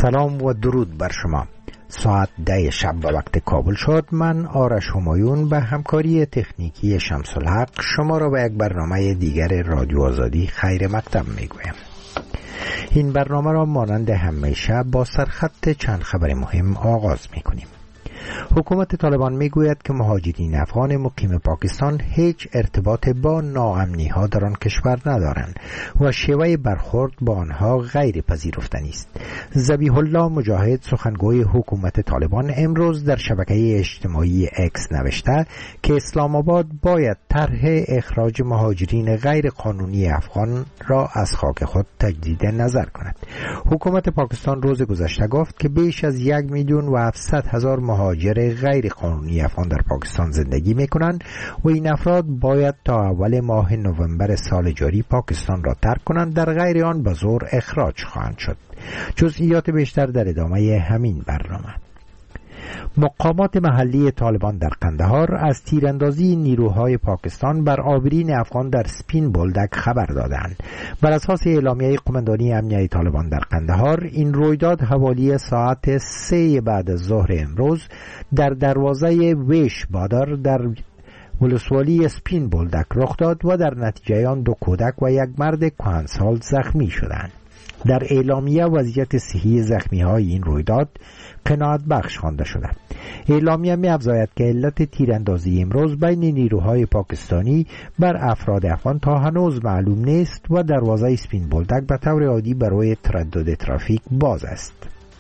سلام و درود بر شما. ساعت 10 شب به وقت کابل شد. من آرش همایون به همکاری تکنیکی شمس الحق شما را به یک برنامه دیگر رادیو آزادی خیر مقدم میگویم. این برنامه را مانند همیشه با سرخط چند خبر مهم آغاز میکنیم. حکومت طالبان میگوید که مهاجرین افغان مقیم پاکستان هیچ ارتباط با ناامنی ها در آن کشور ندارند و شیوه برخورد با آنها غیر پذیرفتنی است. ذبیح الله مجاهد سخنگوی حکومت طالبان امروز در شبکه اجتماعی اکس نوشته که اسلام آباد باید طرح اخراج مهاجرین غیر قانونی افغان را از خاک خود تجدید نظر کند. حکومت پاکستان روز گذشته گفت که بیش از 1,700,000 مهاجر غیر قانونی افغان در پاکستان زندگی میکنند و این افراد باید تا اول ماه نوامبر سال جاری پاکستان را ترک کنند، در غیر آن به زور اخراج خواهند شد. جزئیات بیشتر در ادامه همین برنامه. مقامات محلی طالبان در قندهار از تیراندازی نیروهای پاکستان بر آبرین افغان در سپین بولدک خبر دادند. بر اساس اعلامیه قماندانی امنیه طالبان در قندهار، این رویداد حوالی ساعت 3 بعد از ظهر امروز در دروازه ویش بادر در ولسوالی سپین بولدک رخ داد و در نتیجه آن 2 کودک و 1 مرد کهنسال زخمی شدند. در اعلامیه وضعیت صحی زخمی های این رویداد قناعت بخش خوانده شده. اعلامیه می افزاید که علت تیراندازی امروز بین نیروهای پاکستانی بر افراد افغان تا هنوز معلوم نیست و دروازه سپین بولدک به طور عادی برای تردد ترافیک باز است.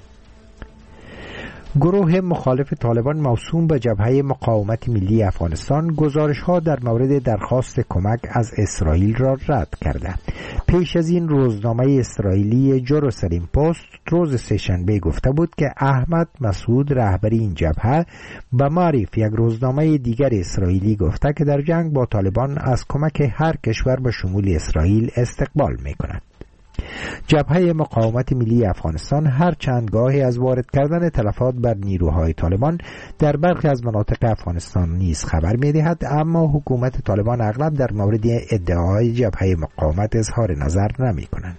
گروه مخالف طالبان موسوم به جبهه مقاومت ملی افغانستان گزارش‌ها در مورد درخواست کمک از اسرائیل را رد کرده. پیش از این روزنامه اسرائیلی جروسلم پست روز سه‌شنبه گفته بود که احمد مسعود رهبر این جبهه به معرف یک روزنامه دیگر اسرائیلی گفته که در جنگ با طالبان از کمک هر کشور به شمول اسرائیل استقبال می‌کند. جبهه مقاومت ملی افغانستان هر چند گاهی از وارد کردن تلفات بر نیروهای طالبان در برخی از مناطق افغانستان نیز خبر می‌دهد، اما حکومت طالبان اغلب در مورد ادعاهای جبهه مقاومت اظهار نظر نمی‌کنند.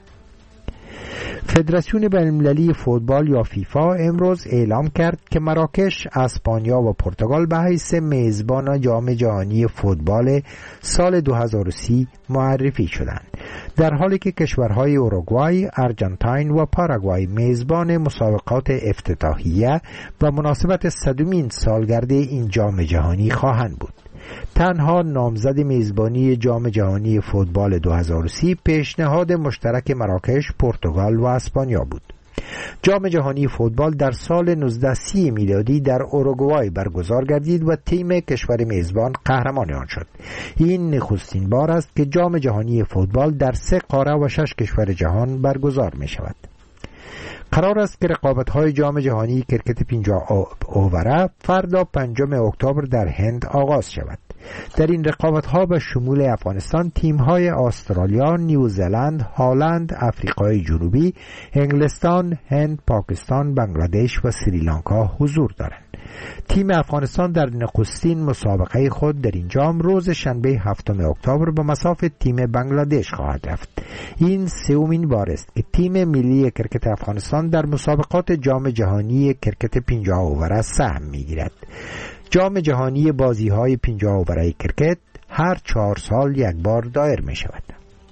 فدراسیون بین‌المللی فوتبال یا فیفا امروز اعلام کرد که مراکش، اسپانیا و پرتغال به حیث میزبان جام جهانی فوتبال سال 2030 معرفی شدند، در حالی که کشورهای اوروگوئه، آرژانتین و پاراگوئه میزبان مسابقات افتتاحیه و مناسبت 100مین سالگرد این جام جهانی خواهند بود. تنها نامزد میزبانی جام جهانی فوتبال 2030 پیشنهاد مشترک مراکش، پرتغال و اسپانیا بود. جام جهانی فوتبال در سال 1930 میلادی در اوروگوئه برگزار گردید و تیم کشور میزبان قهرمان آن شد. این نخستین بار است که جام جهانی فوتبال در 3 قاره و 6 کشور جهان برگزار می شود. قرار است که رقابت‌های جام جهانی کرکت 50 اووره فردا 5 اکتبر در هند آغاز شود. در این رقابت‌ها به شمول افغانستان تیم‌های استرالیا، نیوزلند، هلند، آفریقای جنوبی، انگلستان، هند، پاکستان، بنگلادش و سریلانکا حضور دارند. تیم افغانستان در نخستین مسابقه خود در این جام روز شنبه 7 اکتبر به مصاف تیم بنگلادش خواهد رفت. این 3مین بار است که تیم ملی کرکت افغانستان در مسابقات جام جهانی کرکت 50 اووره سهم می‌گیرد. جام جهانی بازی‌های 50 اووره کرکت هر 4 سال یک بار دایر می‌شود.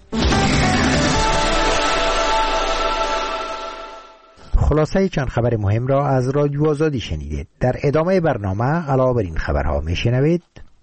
خلاصه چند خبر مهم را از رادیو آزادی شنیدید. در ادامه برنامه علاوه بر این خبرها میشنوید: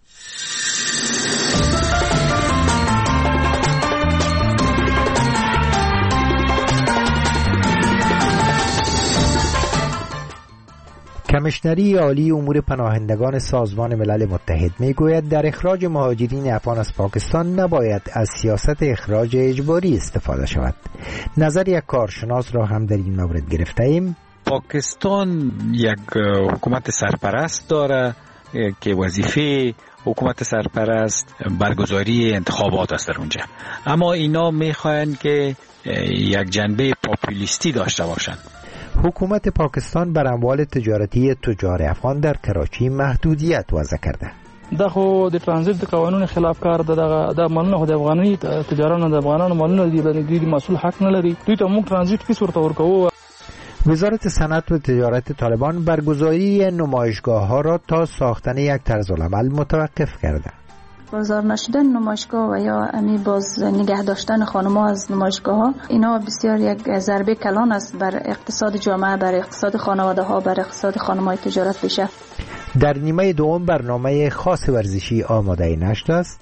کمیشنری عالی امور پناهندگان سازمان ملل متحد میگوید در اخراج مهاجرین افغان از پاکستان نباید از سیاست اخراج اجباری استفاده شود. نظر یک کارشناس را هم در این مورد گرفته ایم. پاکستان یک حکومت سرپرست داره که وظیفه حکومت سرپرست برگزاری انتخابات است در اونجا، اما اینا میخواین که یک جنبه پاپولیستی داشته باشند. حکومت پاکستان بر اموال تجارتی تجار افغان در کراچی محدودیت وضع کرده. دا خو د ترانزیت د قانون خلاف کار د مالونو خو د افغاني تجارانو د افغانانو مالونو دی مسؤل حق نه لري. دوی ته موږ ترانزیت فیس ورته ورکوو. وزارت صنعت و تجارت طالبان برگزاری نمایشگاه‌ها را تا ساختن یک طرزالعمل متوقف کرده. بازار نشدن نمایشگاه و یا باز نگه داشتن خانم‌ها از نمایشگاه‌ها، اینا بسیار یک ضربه کلان است بر اقتصاد جامعه، بر اقتصاد خانواده‌ها، بر اقتصاد خانم‌های تجارت پیشه. در نیمه دوم برنامه خاص ورزشی آماده نشده است.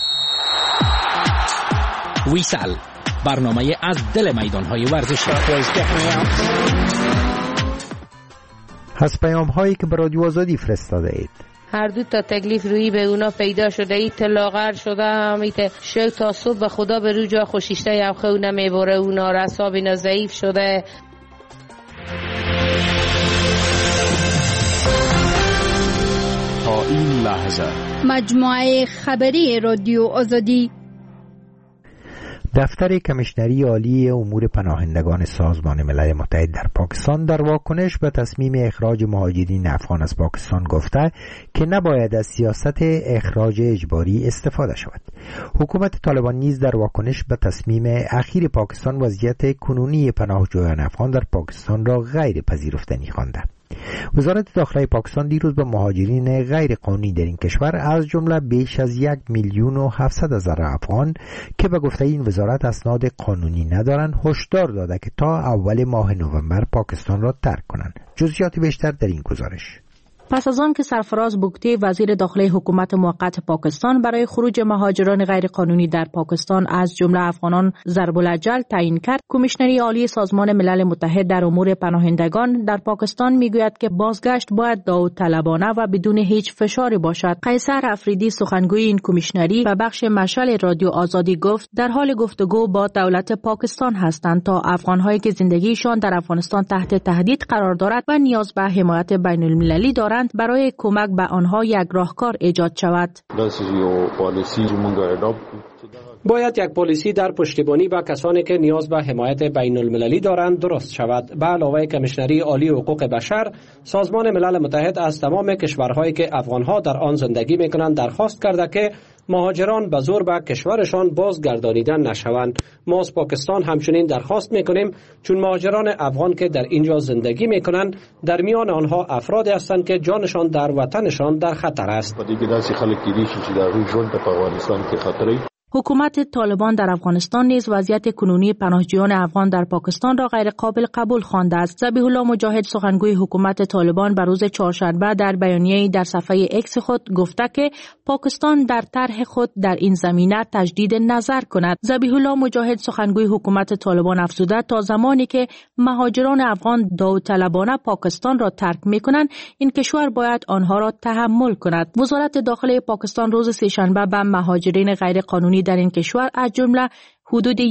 ویسل، برنامه از دل میدان‌های ورزشی. از پیام‌هایی که به رادیو آزادی فرستاده اید. هر دو تا تکلیف روی به اونا پیدا شده، ایت لاغر شده، همیت شو تا صبح به خدا به رو جا خوشیشته یا خو نمیبره، اونا رساب اینا ضعیف شده. تا این لحظه مجموعه خبری رادیو آزادی. دفتر کمیشنری عالی امور پناهندگان سازمان ملل متحد در پاکستان در واکنش به تصمیم اخراج مهاجرین افغان از پاکستان گفته که نباید از سیاست اخراج اجباری استفاده شود. حکومت طالبان نیز در واکنش به تصمیم اخیر پاکستان وضعیت کنونی پناهجویان افغان در پاکستان را غیر پذیرفتنی خوانده. وزارت داخلی پاکستان دیروز به مهاجرین غیر قانونی در این کشور از جمله بیش از 1,700,000 افغان که به گفته این وزارت اسناد قانونی ندارند هشدار داده که تا اول ماه نوامبر پاکستان را ترک کنند. جزئیات بیشتر در این گزارش. پس از آن که سرفراز بوگتی وزیر داخلی حکومت موقت پاکستان برای خروج مهاجران غیرقانونی در پاکستان از جمله افغانان ضرب الاجل تعیین کرد، کمیشنری عالی سازمان ملل متحد در امور پناهندگان در پاکستان میگوید که بازگشت باید داوطلبانه و بدون هیچ فشاری باشد. قیصر افریدی سخنگوی این کمیشنری و بخش مشعل رادیو آزادی گفت در حال گفتگو با دولت پاکستان هستند تا افغان‌هایی که زندگیشان در افغانستان تحت تهدید قرار دارد و نیاز به حمایت بین‌المللی دارند برای کمک به آنها یک راهکار ایجاد شود. باید یک پالیسی در پشتیبانی به کسانی که نیاز به حمایت بین المللی دارند درست شود. به علاوه کمیشنری عالی حقوق بشر، سازمان ملل متحد از تمام کشورهایی که افغانها در آن زندگی میکنند درخواست کرده که مهاجران به زور به کشورشان بازگردانیده نشوند. ما از پاکستان همچنین درخواست میکنیم چون مهاجران افغان که در اینجا زندگی میکنند در میان آنها افرادی هستند که جانشان در وطنشان در خطر است. حکومت طالبان در افغانستان نیز وضعیت کنونی پناهجویان افغان در پاکستان را غیر قابل قبول خوانده است. ذبیح الله مجاهد سخنگوی حکومت طالبان بر روز چهارشنبه در بیانیه‌ای در صفحه اکس خود گفته که پاکستان در طرح خود در این زمینه تجدید نظر کند. ذبیح الله مجاهد سخنگوی حکومت طالبان افزوده تا زمانی که مهاجران افغان داوطلبانه پاکستان را ترک می‌کنند این کشور باید آنها را تحمل کند. وزارت داخلی پاکستان روز سه‌شنبه به مهاجرین غیر قانونی در این کشور از جمله حدود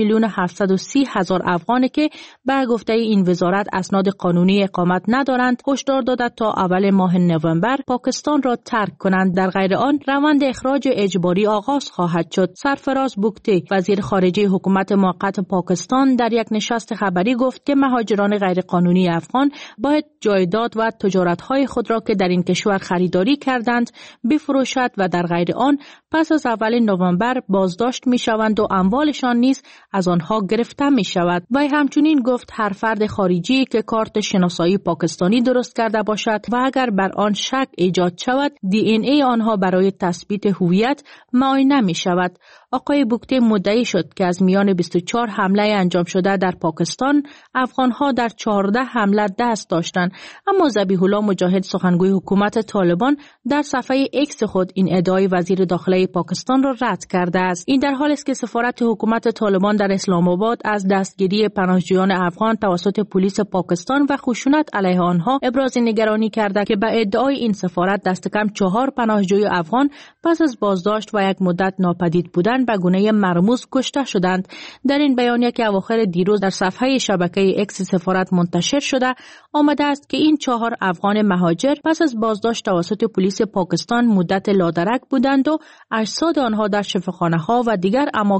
1,730,000 افغانی که به گفته این وزارت اسناد قانونی اقامت ندارند هشدار داده تا اول ماه نوامبر پاکستان را ترک کنند. در غیر آن روند اخراج اجباری آغاز خواهد شد. سرفراز بوگتی وزیر خارجه حکومت موقت پاکستان در یک نشست خبری گفت که مهاجران غیر قانونی افغان باید جایداد و تجارت‌های خود را که در این کشور خریداری کردند بفروشد و در غیر آن پس از اول نوامبر بازداشت می‌شوند و اموالشان نیز از آنها گرفته می‌شود. و همچنین گفت هر فرد خارجی که کارت شناسایی پاکستانی درست کرده باشد و اگر بر آن شک ایجاد شود DNA آنها برای تثبیت هویت معاینه می‌شود. آقای بوگتی مدعی شد که از میان 24 حمله انجام شده در پاکستان افغانها در 14 حمله دست داشتند. اما ذبیح الله مجاهد سخنگوی حکومت طالبان در صفحه اکس خود این ادعای وزیر داخلی پاکستان را رد کرده است. این در حالی است که سفارت حکومت طالبان در اسلام آباد از دستگیری پناهجویان افغان توسط پلیس پاکستان و خشونت علیه آنها ابراز نگرانی کرده که به ادعای این سفارت دست کم 4 پناهجوی افغان پس از بازداشت و یک مدت ناپدید بودن به گونه مرموز کشته شدند. در این بیانیه که اواخر دیروز در صفحه شبکه اکس سفارت منتشر شده آمده است که این 4 افغان مهاجر پس از بازداشت توسط پلیس پاکستان مدت لادرک بودند و اجساد آنها در شفاخانه‌ها و دیگر اماکن پیدا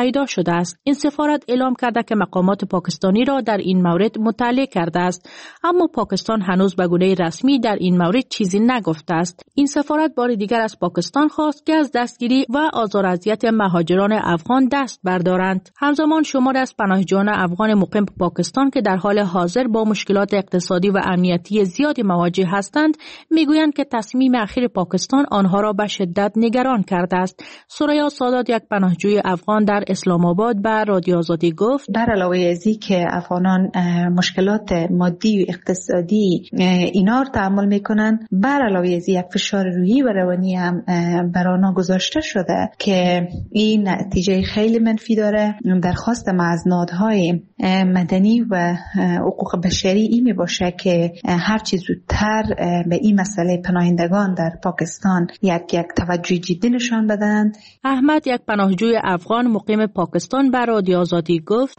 پیدا شده است. این سفارت اعلام کرده که مقامات پاکستانی را در این مورد مطلع کرده است، اما پاکستان هنوز به گونه رسمی در این مورد چیزی نگفته است. این سفارت بار دیگر از پاکستان خواست که از دستگیری و آزار و اذیت مهاجران افغان دست بردارند. همزمان شماری از پناهجویان افغان مقیم پاکستان که در حال حاضر با مشکلات اقتصادی و امنیتی زیادی مواجه هستند میگویند که تصمیم اخیر پاکستان آنها را به شدت نگران کرده است. سوریا سادات، یک پناهجوی افغان در اسلام آباد، به رادیو آزادی گفت بر علاوه از این که افغانان مشکلات مادی و اقتصادی اینا رو تحمل میکنن، بر علاوه از یک فشار روحی و روانی هم بر آنها گذاشته شده که این نتیجه خیلی منفی داره. درخواست از نهادهای مدنی و حقوق بشری این می باشه که هر چه زودتر به این مسئله پناهندگان در پاکستان یک توجه جدی نشان بدن. احمد، یک پناهجوی افغان مقیم پاکستان، به رادیو آزادی گفت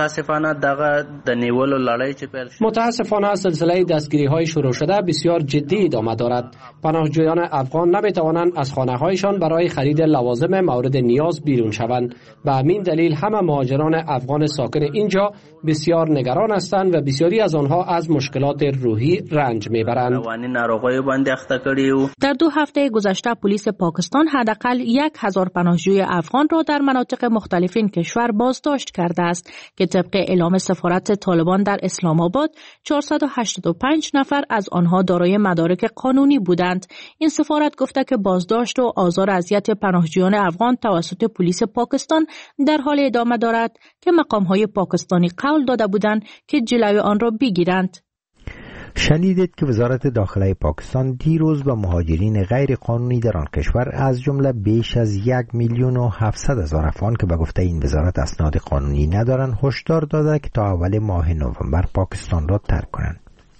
متاسفانه سلسله دستگیری های شروع شده بسیار جدی ادامه دارد. پناهجویان افغان نمی توانند از خانه هایشان برای خرید لوازم مورد نیاز بیرون شوند. به همین دلیل همه مهاجران افغان ساکن اینجا بسیار نگران هستند و بسیاری از آنها از مشکلات روحی رنج میبرند. در 2 هفته گذشته پلیس پاکستان حداقل 1000 پناهجوی افغان را در مناطق مختلف این کشور بازداشت کرده است که طبق اعلام سفارت طالبان در اسلام آباد 485 نفر از آنها دارای مدارک قانونی بودند. این سفارت گفته که بازداشت و آزار و اذیت پناهجویان افغان توسط پلیس پاکستان در حال ادامه دارد که مقام‌های پاکستانی قول داده بودند که جلوی آن را بگیرند. شنیدید که وزارت داخله پاکستان دیروز به مهاجرین غیر قانونی در آن کشور از جمله بیش از 1,700,000 افغان که به گفته این وزارت اسناد قانونی ندارند هشدار داده که تا اول ماه نوامبر پاکستان را ترک کنند.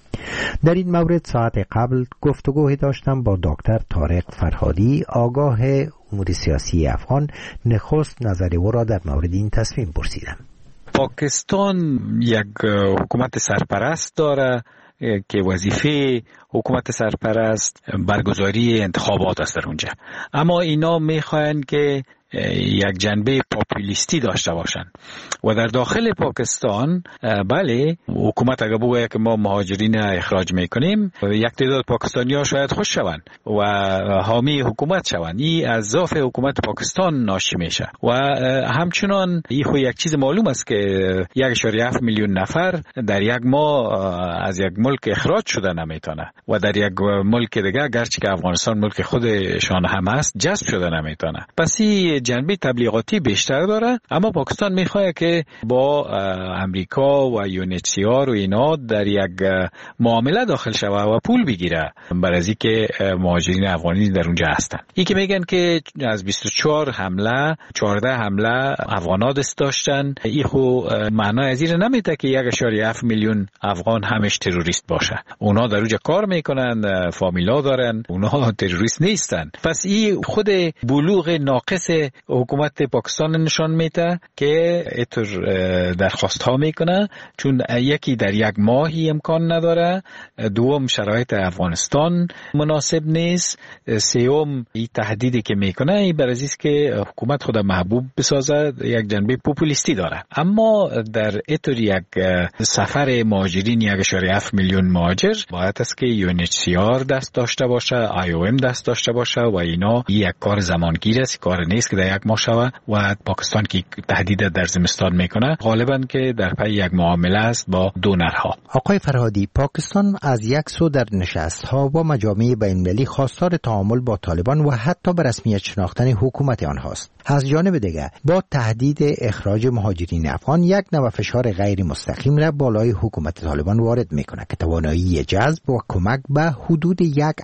در این مورد ساعت قبل گفتگوی داشتم با دکتر طارق فرهادی، آگاه امور سیاسی افغان. نخست نظر او را در مورد این تصمیم پرسیدم. پاکستان یک حکومت سرپرست داره که وظیفه حکومت سرپرست برگزاری انتخابات است در اونجا، اما اینا میخواین که یک جنبه پاپولیستی داشته باشن و در داخل پاکستان بله حکومت اگر بگوید که ما مهاجرین اخراج میکنیم، یک تعداد پاکستانی ها شاید خوش شوند و حامی حکومت شوند. این از ضعف حکومت پاکستان ناشی میشه و همچنان این خو یک چیز معلوم است که 1.7 میلیون نفر در یک ماه از یک ملک اخراج شده نمیتونه و در یک ملک دیگه گرچه که افغانستان ملک خودشان هم است جذب شده نمیتونه. پس این جنبه تبلیغاتی بیشتر داره، اما پاکستان میخواد که با امریکا و UNHCR و اینا در یک معامله داخل شوه و پول بگیره برای از اینکه مهاجرین افغانی در اونجا هستن. این که میگن که از 24 حمله 14 حمله افغانا دست داشتن، این خو معنی از این نمیده که 1.7 میلیون افغان همش تروریست باشه. اونا در اونجا کار میکنن، فامیلا دارن، اونا تروریست نیستن. پس این خود بلوغ ناقص حکومت پاکستان نشان میده که اینطور درخواست ها میکنه، چون یکی در یک ماهی امکان نداره، دوم شرایط افغانستان مناسب نیست، سوم این تهدیدی که میکنه این برای است که حکومت خود محبوب بسازه، یک جنبه پوپولیستی داره. اما در اینطور یک سفر مهاجرین 1.7 میلیون مهاجر باید است که UNHCR دست داشته باشه، IOM دست داشته باشه و اینا یک کار زمانگیر است، کار نیست که در یک ماه شوه و پاکستان که تهدید در زمستان میکنه غالبا که در پی یک معامله است با دونرها. آقای فرهادی، پاکستان از یک سو در نشست‌ها با مجامع بین‌المللی خواستار تعامل با طالبان و حتی به رسمیت شناختن حکومت آنهاست. از جانب دیگر با تهدید اخراج مهاجرین افغان یک نوع فشار غیر مستقیم را بالای حکومت طالبان وارد میکنه که توانایی جذب و کمک به حدود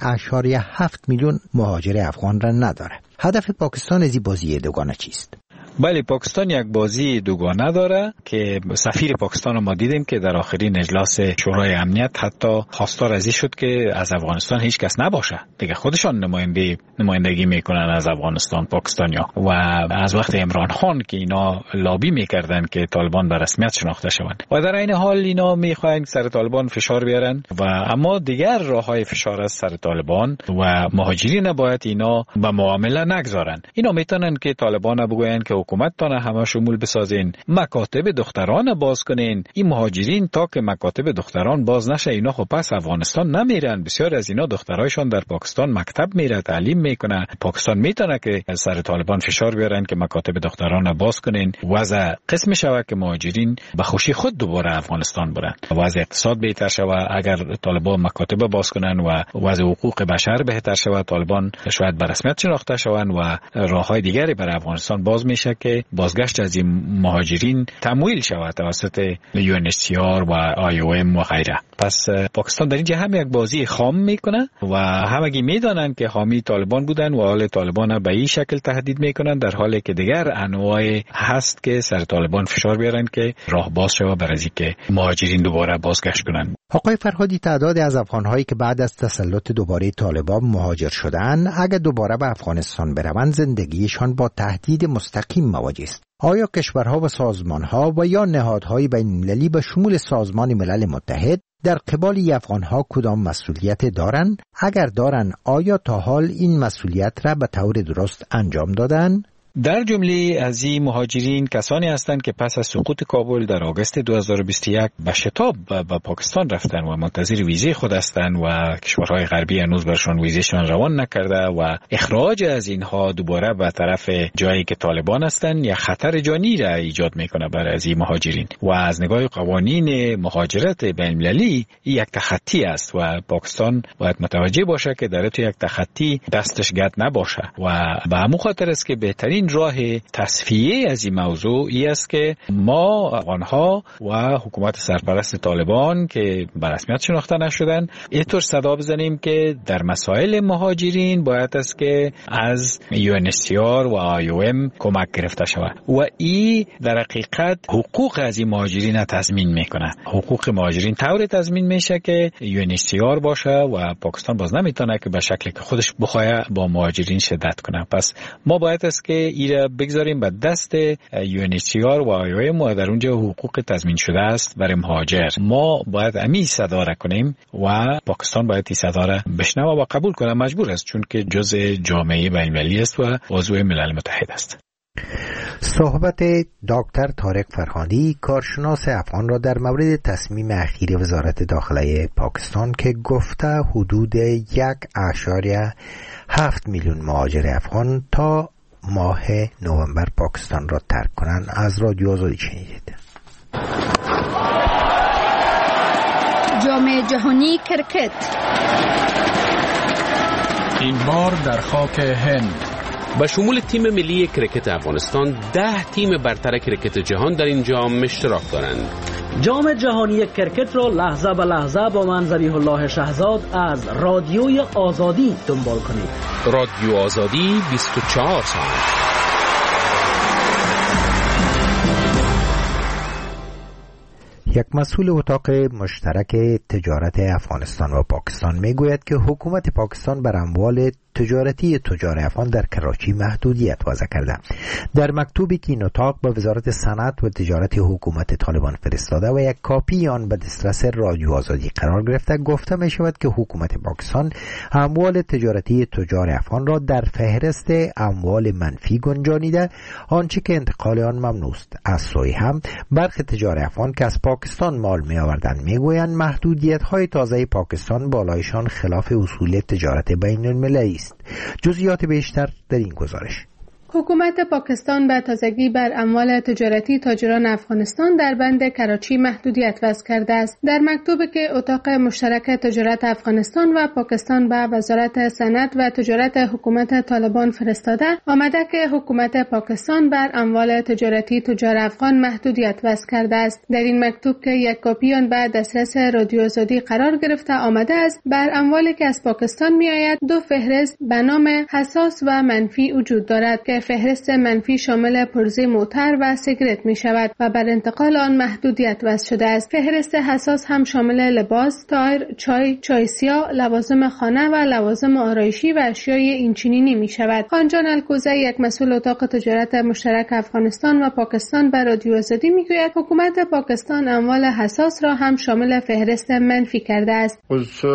1.7 میلیون مهاجر افغان را نداره. هدف پاکستان از این بازی دوگانه چیست؟ بله، پاکستان یک بازی دوگانه داره که سفیر پاکستان رو ما دیدیم که در آخرین اجلاس شورای امنیت حتی خواستار از این شد که از افغانستان هیچ کس نباشه دیگه، خودشان نمایندگی میکنن از افغانستان پاکستانیا. و از وقت عمران خان که اینا لابی میکردن که طالبان به رسمیت شناخته شوند و در این حال اینا میخواین سر طالبان فشار بیارن و اما دیگر راههای فشار از سر طالبان و مهاجرین باید اینا به معامله نگذارن. اینا میتونن که طالبان بگوین که حکومت تانه همه شمول بسازین، مکاتب دختران باز کنین. این مهاجرین تا که مکاتب دختران باز نشه اینا خب پس افغانستان نمیرن. بسیار از اینا دخترایشان در پاکستان مکتب میره، تعلیم میکنه. پاکستان میتونه که سر طالبان فشار بیارن که مکاتب دختران باز کنین. وضع قسم شوه که مهاجرین به خوشی خود دوباره افغانستان برن. وضع اقتصاد بهتر شوه اگر طالبان مکاتب باز کنن و وضع حقوق بشر بهتر شوه، طالبان شاید به رسمیت شناخته شوند و راههای دیگری برای افغانستان باز میشه که بازگشت از این مهاجرین تمویل شود توسط UNHCR و IOM و غیره. پس پاکستان در اینجا هم یک بازی خام میکنه و همگی میدانند که حامی طالبان بودن و حال طالبان به این شکل تهدید میکنن، در حالی که دیگر انواع هست که سر طالبان فشار بیارن که راه باز شوه برای اینکه مهاجرین دوباره بازگشت کنن. آقای فرهادی، تعداد از افغان‌هایی که بعد از تسلط دوباره طالبان مهاجر شدند اگر دوباره به افغانستان بروند زندگیشان با تهدید مستقیم مواجه است. آیا کشورها و سازمانها و یا نهادهای بین‌المللی به شمول سازمان ملل متحد در قبال افغانها کدام مسئولیت دارند؟ اگر دارند آیا تا حال این مسئولیت را به طور درست انجام دادند؟ در جمله از این مهاجرین کسانی هستند که پس از سقوط کابل در آگوست 2021 به شتاب به پاکستان رفتن و منتظر ویزه خود هستند و کشورهای غربی هنوز برشان ویزهشان روان نکرده و اخراج از اینها دوباره به طرف جایی که طالبان هستند یا خطر جانی را ایجاد میکنه برای از این مهاجرین و از نگاه قوانین مهاجرت بین‌المللی یک تخطی است و پاکستان باید متوجه باشه که در تو یک تخطی دستش گرد نباشه و به همون خاطر است که بهترین راه تصفیه از این موضوع ای است که ما افغانها و حکومت سرپرست طالبان که به رسمیت شناخته نشدن اینطور صدا بزنیم که در مسائل مهاجرین باید است که از UNHCR و IOM کمک گرفته شود و این در حقیقت حقوق از این مهاجرین تضمین میکنه. حقوق مهاجرین طور تضمین میشه که UNHCR باشه و پاکستان باز نمیتونه که به شکلی که خودش بخواه با مهاجرین شدت کنه. پس ما باید است که ایره بگذاریم به دست UNHCR و IOM و در اونجا حقوق تضمین شده است برای مهاجر. ما باید امی صدا را کنیم و پاکستان باید این صدا را بشنوه و قبول کنه، مجبور است چون که جزء جامعه بین‌المللی است و عضو ملل متحد است. صحبت دکتر طارق فرهادی کارشناس افغان را در مورد تصمیم اخیر وزارت داخله پاکستان که گفته حدود 1.7 میلیون مهاجر افغان تا ماه نوامبر پاکستان را ترک کنند از رادیو آزادی شنیدید. جام جهانی کرکت این بار در خاک هند به شمول تیم ملی کرکت افغانستان 10 تیم برتر کرکت جهان در این جام اشتراک دارند. جام جهانی کرکت را لحظه به لحظه با من ذبیح الله شهزاد از رادیوی آزادی دنبال کنید. رادیو آزادی 24 ساعت. یک مسئول اتاق مشترک تجارت افغانستان و پاکستان میگوید که حکومت پاکستان بر اموال تجارتی تجار افغان در کراچی محدودیت وضع کرده. در مکتوبی که این اتاق به وزارت صنعت و تجارت حکومت طالبان فرستاده و یک کاپی آن به دسترس رادیو آزادی قرار گرفته گفته می شود که حکومت پاکستان اموال تجارتی تجار افغان را در فهرست اموال منفی گنجانیده، آنچه که انتقال آن ممنوع است. از سوی هم برخی تجار افغان که از پاکستان مال می آوردند میگویند محدودیت های تازه پاکستان بالایشان خلاف اصول تجارت بین المللی است. جزئیات بیشتر در این گزارش. حکومت پاکستان به تازگی بر اموال تجارتی تاجران افغانستان در بند کراچی محدودیت وضع کرده است. در مکتوبی که اتاق مشترک تجارت افغانستان و پاکستان به وزارت صنعت و تجارت حکومت طالبان فرستاده آمده که حکومت پاکستان بر اموال تجارتی تجار افغان محدودیت وضع کرده است. در این مکتوب که یک کاپی آن به دسترس رادیو آزادی قرار گرفته آمده است بر اموالی که از پاکستان میآید دو فهرست به نام حساس و منفی وجود دارد که فهرست منفی شامل پرزه موتر و سیگرت می شود و بر انتقال آن محدودیت وضع شده است. فهرست حساس هم شامل لباس، تایر، چای سیاه، لوازم خانه و لوازم آرایشی و اشیای اینچنینی می شود. خانجان الکوزه یک مسئول اتاق تجارت مشترک افغانستان و پاکستان به رادیو آزادی می گوید حکومت پاکستان اموال حساس را هم شامل فهرست منفی کرده است.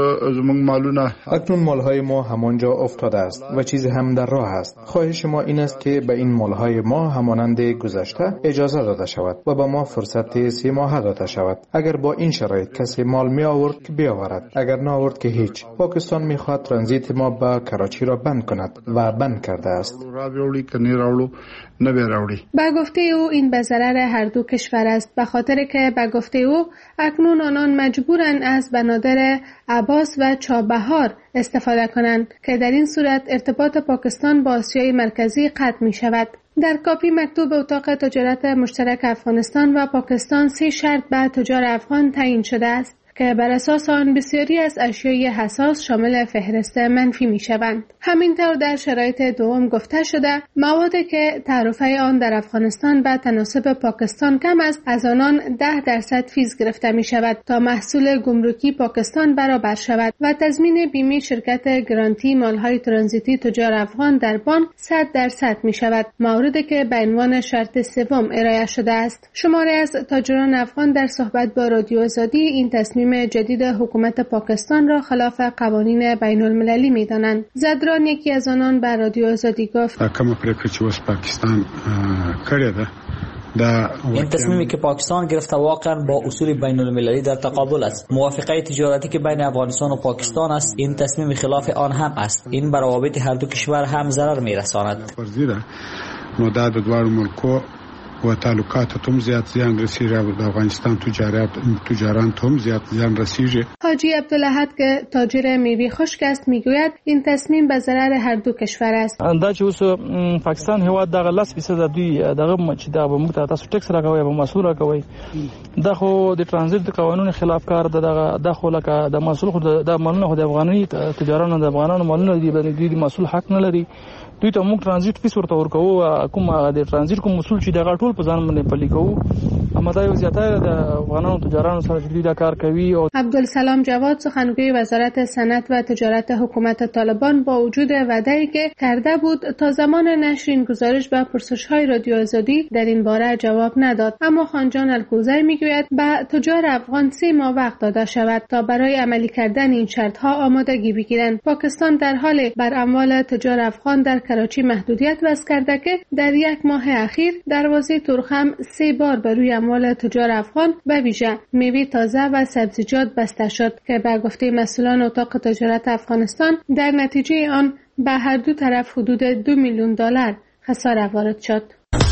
اکنون مالهای ما همانجا افتاده است و چیزی هم در راه است. خواهش ما این است است که به این مالهای ما همانند گذشته اجازه داده شود و به ما فرصت 3 ماه داده شود. اگر با این شرایط کسی مال می آورد که بیاورد، اگر نه آورد که هیچ. پاکستان می خواهد ترانزیت ما به کراچی را بند کند و بند کرده است. به گفته او این به ضرر هر دو کشور است، به خاطر که به گفته او اکنون آنان مجبورند از بنادر عباس و چابهار استفاده کنند که در این صورت ارتباط پاکستان با آسیای مرکزی قطع می شود. در کاپی مکتوب اتاق تجارت مشترک افغانستان و پاکستان 3 شرط به تجار افغان تعیین شده است که بر اساس آن بسیاری از اشیای حساس شامل فهرست منفی می شوند. همینطور در شرایط دوم گفته شده موادی که تعرفه آن در افغانستان به تناسب پاکستان کم است از آنان 10% فیز گرفته می شود تا محصول گمرکی پاکستان برابر شود و تضمین بیمه شرکت گرانتی مالهای ترانزیتی تجار افغان در بانک 100% می شود، موردی که به عنوان شرط سوم ارائه شده است. شماری از تاجران افغان در صحبت با رادیو آزادی این تصمیم جدید حکومت پاکستان را خلاف قوانین بین المللی می دانند. زدران یکی از آنان به رادیو آزادی گفت پاکستان کرده این تصمیمی که پاکستان گرفته واقعا با اصول بین المللی در تقابل است. موافقه تجارتی که بین افغانستان و پاکستان است این تصمیم خلاف آن هم است. این بر روابط هر دو کشور هم ضرر می رساند. مدت دوار ملکو و تعلقات هم زیاد زیان رسیده و افغانستان تجاران هم زیاد زیان رسیده. حاجی عبدالحد که تاجر میوه خشک است میگوید این تصمیم به ضرر هر دو کشور است. دا چې اوس پاکستان هیواد دغه 10% دوی دغه چې دا به موږ تاسو ټیکس راکوي به مسؤل راکوي دا خو د ترانزیت قانون خلاف کار دغه د خو لکه د مسؤل خو د مالونو خو د افغاني تجارانو د افغانانو مالونو دی مسؤل حق نه لري. دوی ته موږ ترانزیت فیس ورته ورکوو، کوم د ترانزیت کوم مسؤل چې دغه ټول په ځان باندې پلي کوو. اما دا یو زیاتره د افغانانو تجارانو سره چې دوی دا کار کوي. عبدالسلام جواد سخنگوی وزارت صنعت و تجارت حکومت طالبان با وجود وعده‌ای که کرده بود تا زمان نشر این گزارش به پرسش‌های رادیو آزادی در این باره جواب نداد، اما خانجان الکوزی میگوید به تجار افغان 3 ماه وقت داده شود تا برای عملی کردن این شرط‌ها آمادگی بگیرند. پاکستان در حال بر اموال تجار افغان در کراچی محدودیت وضع کرده که در 1 ماه اخیر دروازه ترخم 3 بار بر روی اموال تجار افغان به ویژه میوه تازه و سبزیجات بسته شد که به گفته مسئولان اتاق تجارت افغانستان در نتیجه آن به هر دو طرف حدود 2 میلیون دلار خساره وارد شد.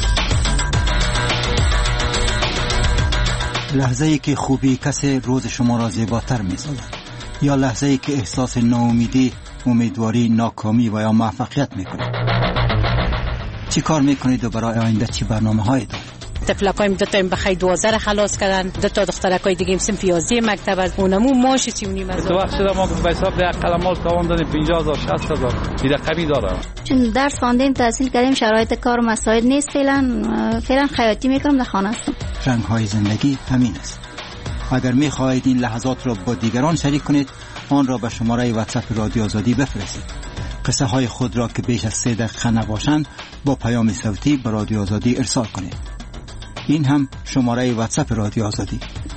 لحظه‌ای که خوبی کسی روز شما را زیباتر می‌سازد یا لحظه‌ای که احساس ناامیدی، امیدواری، ناکامی و یا موفقیت می‌کنید. چی کار می‌کنید و برای آینده چی برنامه‌هایی دارید؟ تفلکایم دو تا بخای 12 خلاص کردن، دو تا دخترکای دیگه صنف 11 مکتب از اونمو ماش 39 هزار. تو وقت شده ما به حساب ده قلمال تاوان دادیم 50000 60000 این رقمی داره. چون درس خواندیم تحصیل کردیم شرایط کار مساعد نیست، فعلا خیاطی میکنم در خانه هستم. رنگ‌های زندگی همین است. اگر می‌خواهید این لحظات را با دیگران شریک کنید آن را به شماره واتساپ رادیو آزادی بفرستید. قصه های خود را که بیش از 3 دقیقه نباشند با پیام صوتی به رادیو آزادی ارسال کنید. این هم شماره واتساپ رادیو آزادی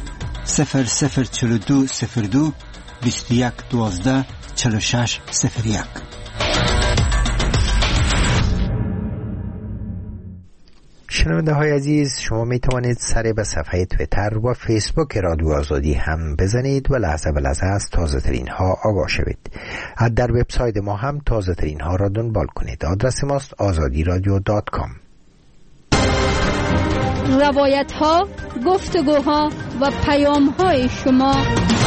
0042 02 21 12 46 01. شنونده های عزیز، شما می توانید سر به صفحه تویتر و فیسبوک رادیو آزادی هم بزنید و لحظه به لحظه از تازه ترین ها آگاه شوید. در وبسایت ما هم تازه ترین ها را دنبال کنید. آدرس ماست azadiradio.com. روایت ها، گفتگوها و پیام های شما.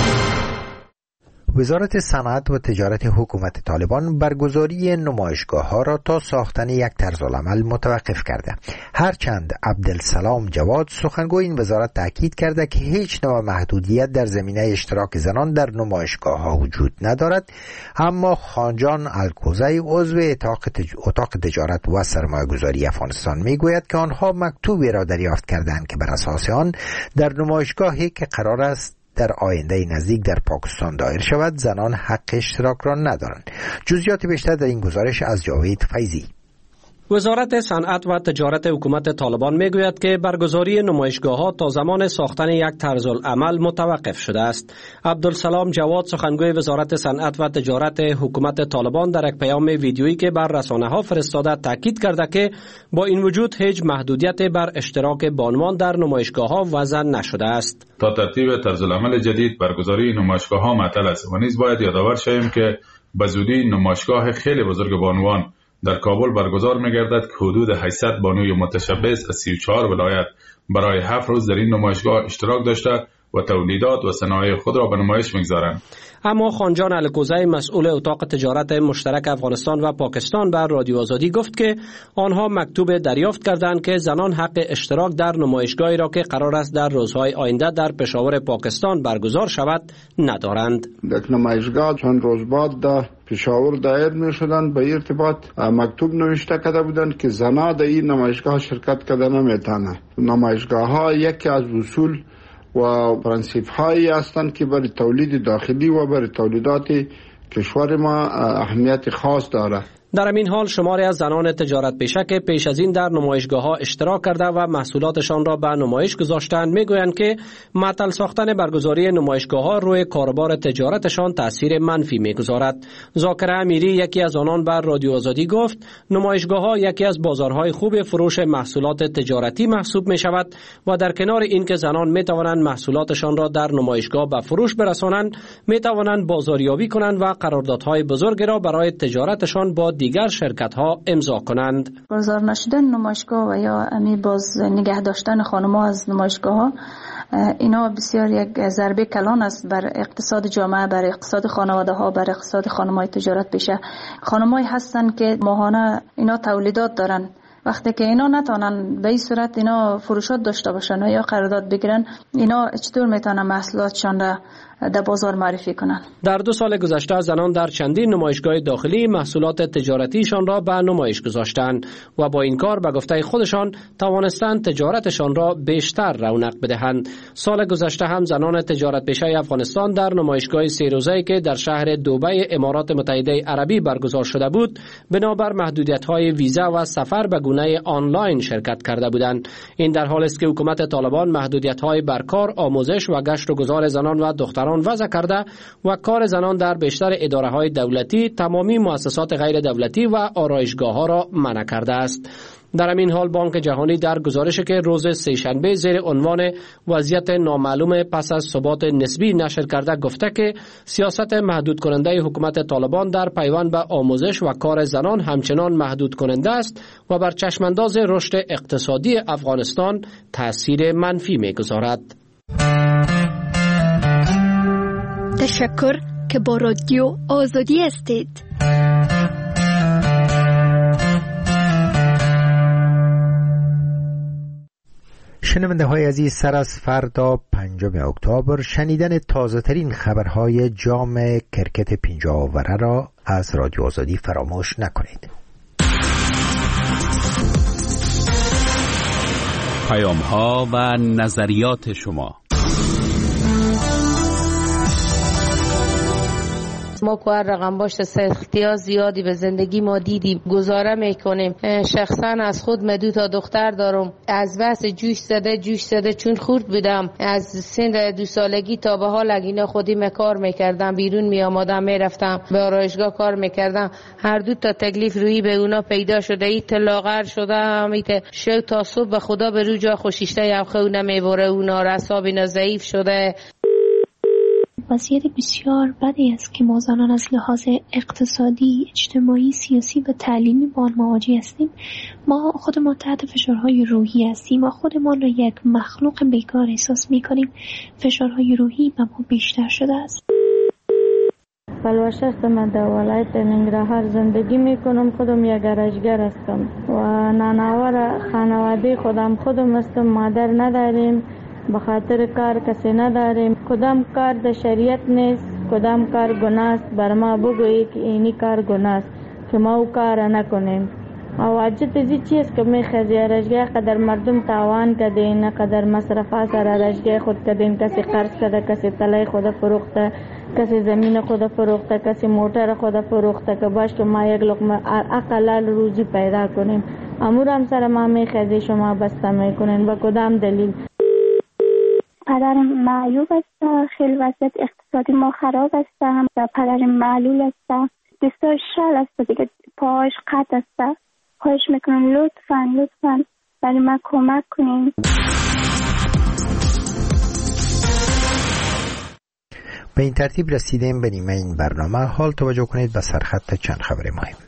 وزارت صنعت و تجارت حکومت طالبان برگزاری نمایشگاه‌ها را تا ساختن یک طرزالعمل متوقف کرده. هرچند عبدالسلام جواد سخنگوی این وزارت تاکید کرده که هیچ نوع محدودیت در زمینه اشتراک زنان در نمایشگاه‌ها وجود ندارد، اما خانجان الکوزی عضو اتاق تجارت و سرمایه‌گذاری افغانستان میگوید که آنها مکتوبی را دریافت کردند که بر اساس آن در نمایشگاهی که قرار است در آینده نزدیک در پاکستان دایر شود زنان حق اشتراک را ندارند. جزئیات بیشتر در این گزارش از جاوید فیضی. وزارت صنعت و تجارت حکومت طالبان میگوید که برگزاری نمایشگاه‌ها تا زمان ساختن یک طرزالعمل متوقف شده است. عبدالسلام جواد سخنگوی وزارت صنعت و تجارت حکومت طالبان در یک پیام ویدیویی که بر رسانه‌ها فرستاده تاکید کرده که با این وجود هیچ محدودیت بر اشتراک بانوان در نمایشگاه‌ها وضع نشده است. تا ترتیب طرزالعمل جدید برگزاری نمایشگاه‌ها معطل است و نیز باید یادآور شویم که به زودی نمایشگاه خیلی بزرگ بانوان در کابل برگزار می‌گردد که حدود 800 بانوی متشبث از 34 ولایت برای 7 روز در این نمایشگاه اشتراک داشته و تولیدات و صنایع خود را به نمایش می‌گذارند. اما خانجان الکوزی مسئول اتاق تجارت مشترک افغانستان و پاکستان بر رادیو آزادی گفت که آنها مکتوب دریافت کردند که زنان حق اشتراک در نمایشگاهی را که قرار است در روزهای آینده در پشاور پاکستان برگزار شود ندارند. در نمایشگاه چند روز بعد در پشاور دایر می شدند به ارتباط مکتوب نوشته کرده بودند که زنان در این نمایشگاه شرکت کرده نمیتونه. نمایشگاه ها یکی از اصول و پرنسیپ هایی هستند که برای تولید داخلی و برای تولیدات کشور ما اهمیت خاص دارد. در این حال شماری از زنان تجارت پیشه که پیش از این در نمایشگاه‌ها اشتراک کرده و محصولاتشان را به نمایش گذاشتند میگویند که معطل ساختن برگزاری نمایشگاه‌ها روی کاروبار تجارتشان تاثیر منفی میگذارد. ذاکر امیری یکی از آنان بر رادیو آزادی گفت نمایشگاه‌ها یکی از بازارهای خوب فروش محصولات تجارتی محسوب می‌شود و در کنار اینکه زنان می‌توانند محصولاتشان را در نمایشگاه به فروش برسانند می‌توانند بازاریابی کنند و قراردادهای بزرگ را برای تجارتشان با دیگر شرکت ها امضا کنند. برگزار نشدن نمایشگاه و یا باز نگه داشتن خانم‌ها از نمایشگاه ها اینا بسیار یک ضربه کلان است بر اقتصاد جامعه، بر اقتصاد خانواده ها، بر اقتصاد خانم‌های تجارت پیشه. خانم‌هایی هستند که ماهانه اینا تولیدات دارن. وقتی که اینا نتونن به این صورت اینا فروشات داشته باشن و یا قرارداد بگیرن، اینا چطور میتونن محصولاتشان را در بازار معرفی کنند. در 2 سال گذشته زنان در چندین نمایشگاه داخلی محصولات تجارتیشان را به نمایش گذاشتند و با این کار به گفته خودشان توانستند تجارتشان را بیشتر رونق بدهند. سال گذشته هم زنان تجارت پیشه افغانستان در نمایشگاه 3 روزه‌ای که در شهر دبی امارات متحده عربی برگزار شده بود بنابر محدودیت‌های ویزا و سفر به گونه آنلاین شرکت کرده بودند. این در حالی است که حکومت طالبان محدودیت‌های بر کار، آموزش و گشت و گذار زنان و دختران وضع کرده و کار زنان در بیشتر اداره‌های دولتی، تمامی مؤسسات غیر دولتی و آرایشگاه‌ها را منع کرده است. در همین حال بانک جهانی در گزارشی که روز سه‌شنبه زیر عنوان وضعیت نامعلوم پس از ثبات نسبی نشر کرده گفته که سیاست محدود کننده حکومت طالبان در پیوند به آموزش و کار زنان همچنان محدود کننده است و بر چشمانداز رشد اقتصادی افغانستان تأثیر منفی می‌گذارد. تشکر که با رادیو آزادی هستید. شنونده های عزیز، سر از فردا 5 اکتبر شنیدن تازه ترین خبرهای جام کرکت 50 اوره را از رادیو آزادی فراموش نکنید. پیام ها و نظریات شما. ما که هر رقم باشه سختی‌ها زیادی به زندگی ما دیدیم، گزاره میکنیم. شخصا از خود من 2 دختر دارم. از بس جوش زده چون خورد بودم از سن 2 سالگی تا به حال اینا خودی کار میکردم، بیرون میامادم میرفتم به آرایشگاه کار میکردم. هر 2 تا تکلیف روی به اونا پیدا شده. ای لاغر شده، میته شو تا صبح به خدا به رو جا خوشیشته یا خونه میبره، اونا رساب اینا ضعیف شده. وضعیت بسیار بدی است که ما زنان از لحاظ اقتصادی، اجتماعی، سیاسی و تعلیمی با آن مواجه هستیم. ما خودمان تحت فشارهای روحی هستیم و خودمان را یک مخلوق بیکار احساس می‌کنیم. فشارهای روحی به ما بیشتر شده است. بلوا شخص من در ولایت ننگرهار زندگی میکنم. خودم یک گرجگر هستم و نانآور خانواده خودم هستم. مادر نداریم، به خاطر کار کسی نداریم. کدام کار در شریعت نیست، کدام کار گناه است. بر ما بگویی که اینی کار گناه است که ما او کار نکنیم. واجد زی چیز که میخزی رشگاه قدر مردم تاوان کده نه قدر مصرفا سر رشگاه خود کده کسی قرض کده کسی تلای خود فروخته کسی زمین خود فروخته کسی موتر خود فروخته که باش که ما یک لقمه اقلال روزی پیدا کنیم امور هم سر ما میخزی شما بسته میکنین با کدام دلیل؟ پدرم معیوب است، خیلی وضعیت اقتصادی ما خراب است و پدرم معلول است، دستاش شل است دیگه پاهاش قطع است. خواهش میکنم لطفاً برای من کمک کنین. به این ترتیب رسیدیم به نیمه این برنامه. حال توجه کنید به سرخط چند خبر مهم.